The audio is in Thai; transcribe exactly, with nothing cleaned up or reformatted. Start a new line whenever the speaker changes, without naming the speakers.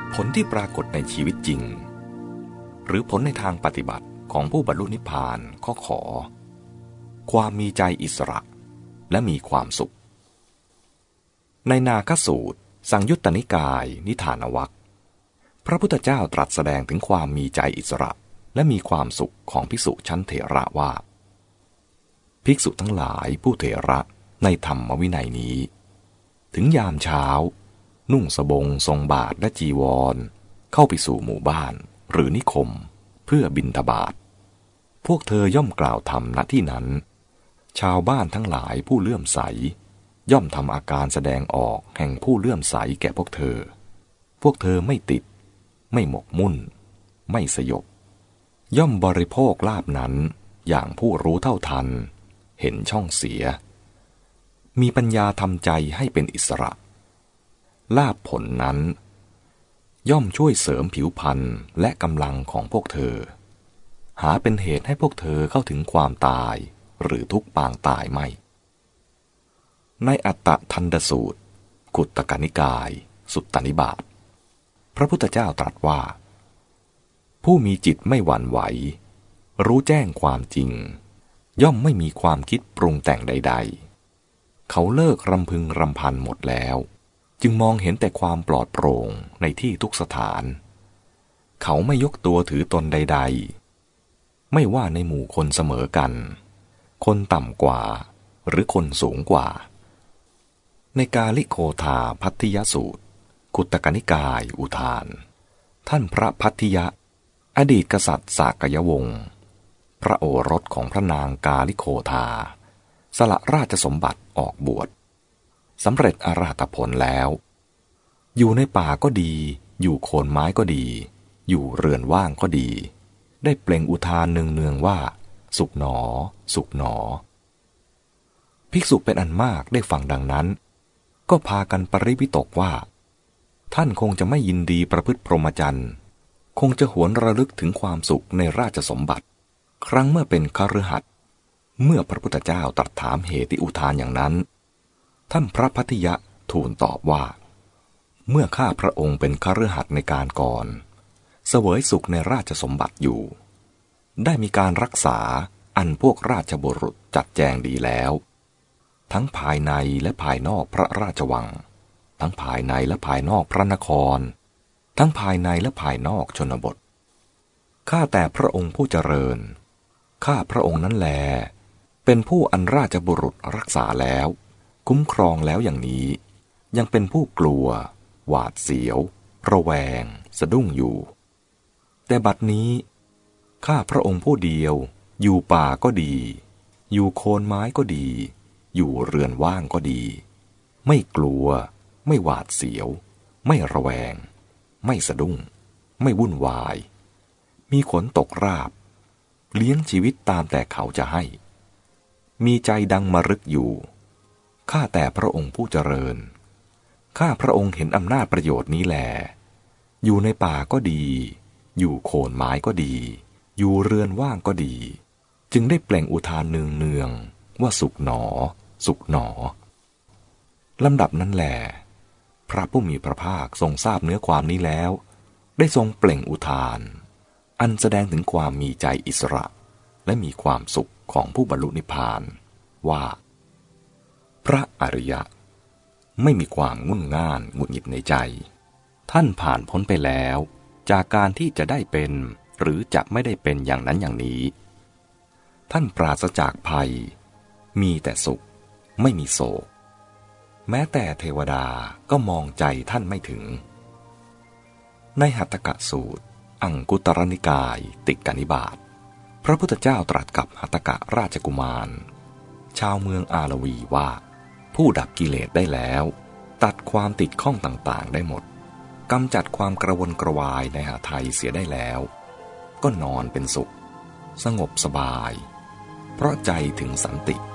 ผลที่ปรากฏในชีวิตจริงหรือผลในทางปฏิบัติของผู้บรรลุนิพพานข้อขอความมีใจอิสระและมีความสุขในนาคสูตรสังยุตตนิกายนิทานวรรคพระพุทธเจ้าตรัสแสดงถึงความมีใจอิสระและมีความสุขของภิกษุชั้นเถระว่าภิกษุทั้งหลายผู้เถระในธรรมวินัยนี้ถึงยามเช้านุ่งสบงทรงบาทและจีวรเข้าไปสู่หมู่บ้านหรือนิคมเพื่อบิณฑบาตพวกเธอย่อมกล่าวธรรมณที่นั้นชาวบ้านทั้งหลายผู้เลื่อมใสย่อมทำอาการแสดงออกแห่งผู้เลื่อมใสแก่พวกเธอพวกเธอไม่ติดไม่หมกมุ่นไม่สยบย่อมบริโภคลาภนั้นอย่างผู้รู้เท่าทันเห็นช่องเสียมีปัญญาทำใจให้เป็นอิสระลาภผลนั้นย่อมช่วยเสริมผิวพรรณและกำลังของพวกเธอหาเป็นเหตุให้พวกเธอเข้าถึงความตายหรือทุกข์ปางตายไม่ในอัตตทันดสูตรกุตตกนิกายสุตตนิบาตพระพุทธเจ้าตรัสว่าผู้มีจิตไม่หวั่นไหวรู้แจ้งความจริงย่อมไม่มีความคิดปรุงแต่งใดๆเขาเลิกรำพึงรำพันหมดแล้วจึงมองเห็นแต่ความปลอดโปร่งในที่ทุกสถานเขาไม่ยกตัวถือตนใดๆไม่ว่าในหมู่คนเสมอกันคนต่ำกว่าหรือคนสูงกว่าในกาลิโคธาพัทธิยสูตรกุตตกนิกายอุทานท่านพระพัทธิยะอดีตกษัตริย์สากยวงศ์พระโอรสของพระนางกาลิโคธาสละราชสมบัติออกบวชสำเร็จอรหัตผลแล้วอยู่ในป่าก็ดีอยู่โคนไม้ก็ดีอยู่เรือนว่างก็ดีได้เปล่งอุทานเนืองๆว่าสุขหนอสุขหนอภิกษุเป็นอันมากได้ฟังดังนั้นก็พากันปริวิตกว่าท่านคงจะไม่ยินดีประพฤติพรหมจรรย์คงจะหวนระลึกถึงความสุขในราชสมบัติครั้งเมื่อเป็นคฤหัสถ์เมื่อพระพุทธเจ้าตรัสถามเหตุอุทานอย่างนั้นท่านพระพัทธิยะทูลตอบว่าเมื่อข้าพระองค์เป็นคฤหัสถ์ในการก่อนเสวยสุขในราชสมบัติอยู่ได้มีการรักษาอันพวกราชบุรุษจัดแจงดีแล้วทั้งภายในและภายนอกพระราชวังทั้งภายในและภายนอกพระนครทั้งภายในและภายนอกชนบทข้าแต่พระองค์ผู้เจริญข้าพระองค์นั้นแลเป็นผู้อันราชบุรุษรักษาแล้วคุ้มครองแล้วอย่างนี้ยังเป็นผู้กลัวหวาดเสียวระแวงสะดุ้งอยู่แต่บัดนี้ข้าพระองค์ผู้เดียวอยู่ป่าก็ดีอยู่โคนไม้ก็ดีอยู่เรือนว่างก็ดีไม่กลัวไม่หวาดเสียวไม่ระแวงไม่สะดุ้งไม่วุ่นวายมีขนตกราบเลี้ยงชีวิตตามแต่เขาจะให้มีใจดังมรึกอยู่ข้าแต่พระองค์ผู้เจริญข้าพระองค์เห็นอำนาจประโยชน์นี้แลอยู่ในป่าก็ดีอยู่โคนไม้ก็ดีอยู่เรือนว่างก็ดีจึงได้เปล่งอุทานเนืองๆว่าสุขหนอสุขหนอลำดับนั้นแลพระผู้มีพระภาคทรงทราบเนื้อความนี้แล้วได้ทรงเปล่งอุทานอันแสดงถึงความมีใจอิสระและมีความสุขของผู้บรรลุนิพพานว่าพระอริยะไม่มีความงุ่นง่านหงุดหงิดในใจท่านผ่านพ้นไปแล้วจากการที่จะได้เป็นหรือจะไม่ได้เป็นอย่างนั้นอย่างนี้ท่านปราศจากภัยมีแต่สุขไม่มีโศกแม้แต่เทวดาก็มองใจท่านไม่ถึงในหัตถกสูตรอังคุตรนิกายติกนิบาตพระพุทธเจ้าตรัสกับหัตถกราชกุมารชาวเมืองอาลวีว่าผู้ดับกิเลสได้แล้วตัดความติดข้องต่างๆได้หมดกำจัดความกระวนกระวายในหทัยเสียได้แล้วก็นอนเป็นสุขสงบสบายเพราะใจถึงสันติ